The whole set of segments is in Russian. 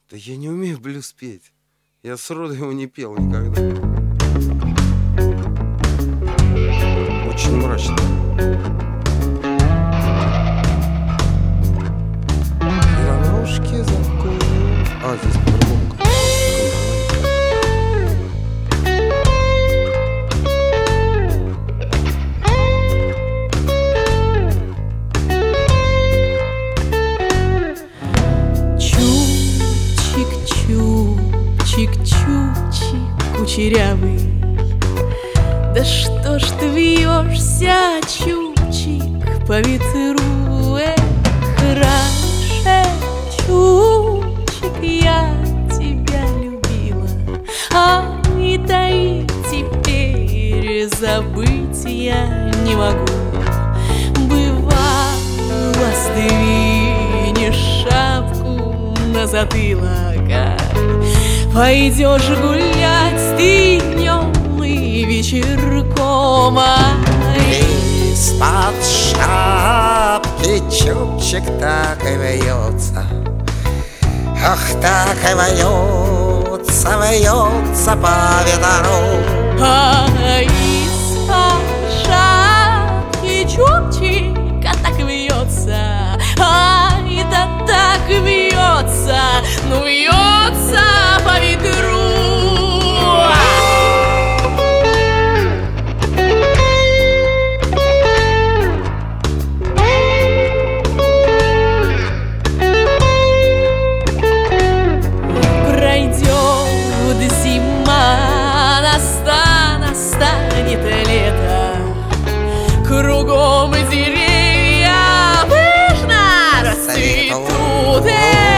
Да я не умею блюз петь. Я сроду его не пел никогда. Очень мрачно. Ромашки закон. А, здесь по-другому. Чик-чупчик кучерявый, да что ж ты вьешься, чупчик, по ветру? Раньше, чупчик, я тебя любила, да и теперь забыть я не могу. Бывало, сдвинешь шапку на затылок, пойдешь гулять ты днем и вечерком, из-под шапки чубчик так и вьется. Ах, так и вьется, вьется по ветру. Из-под шапки чубчика так вьется, да так вьется, ну вьется по ветру. Пройдет зима, настанет лето, кругом деревья пышно расцветут.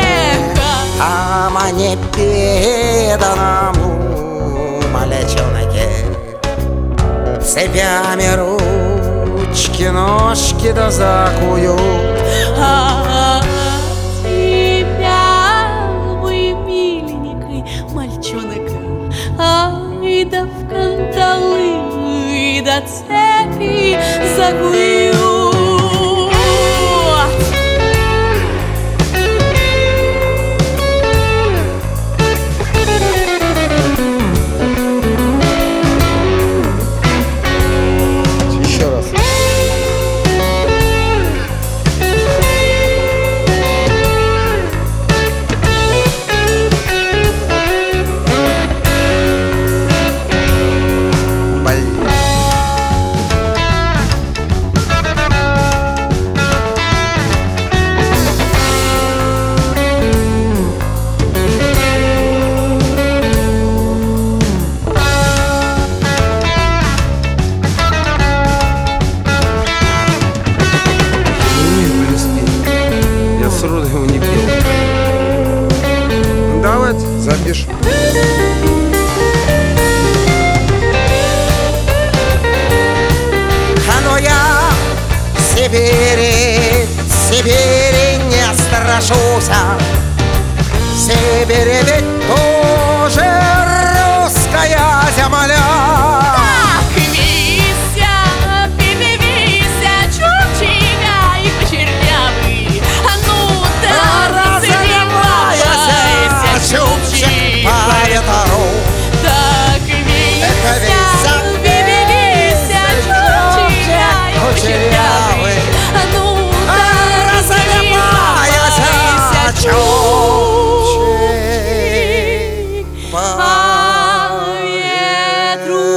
А мне бедному малечонке цепями ручки, ножки да закуют. А тебя, мой миленький мальчонок, ай да в кандалы, да цепи закуют. Сроду его не пел. Давайте запишем. Но я Сибири не страшусь. Сибирь ведь тоже русская земля. Чубчик по ветру, так вися, вися, чубчик кучерявый, ну так разливайся, чубчик по ветру.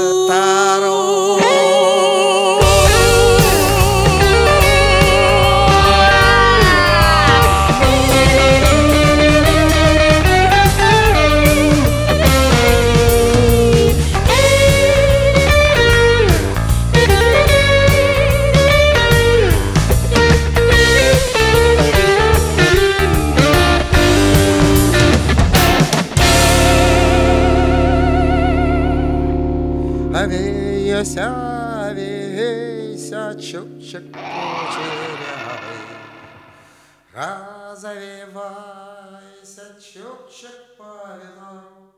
Вейся, вейся, чубчик кучерявый, развивайся, чубчик по ветру.